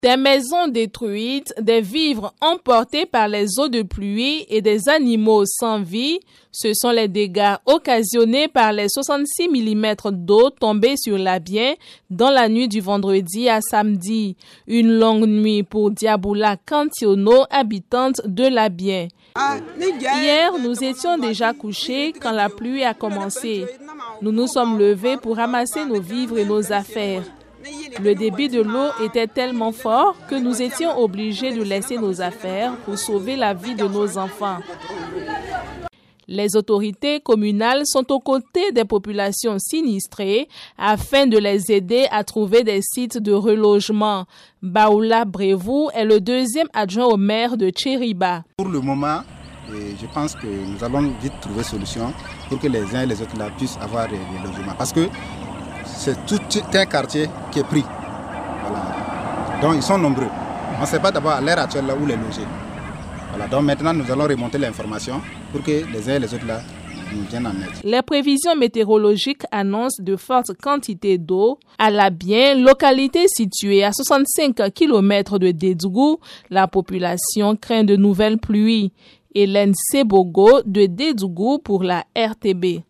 Des maisons détruites, des vivres emportés par les eaux de pluie et des animaux sans vie, ce sont les dégâts occasionnés par les 66 mm d'eau tombés sur Labien dans la nuit du vendredi à samedi. Une longue nuit pour Diaboula Cantiono, habitante de Labien. Hier, nous étions déjà couchés quand la pluie a commencé. Nous nous sommes levés pour ramasser nos vivres et nos affaires. Le débit de l'eau était tellement fort que nous étions obligés de laisser nos affaires pour sauver la vie de nos enfants. Les autorités communales sont aux côtés des populations sinistrées afin de les aider à trouver des sites de relogement. Baoula Brevou est le deuxième adjoint au maire de Tchériba. Pour le moment, je pense que nous allons vite trouver solution pour que les uns et les autres là puissent avoir des logements. Parce que c'est tout un quartier qui est pris. Voilà. Donc ils sont nombreux. On ne sait pas d'abord à l'heure actuelle là où les loger. Voilà. Donc maintenant nous allons remonter l'information pour que les uns et les autres là nous viennent en aide. Les prévisions météorologiques annoncent de fortes quantités d'eau. À Labien, localité située à 65 km de Dédougou, la population craint de nouvelles pluies. Hélène Sebogo de Dédougou pour la RTB.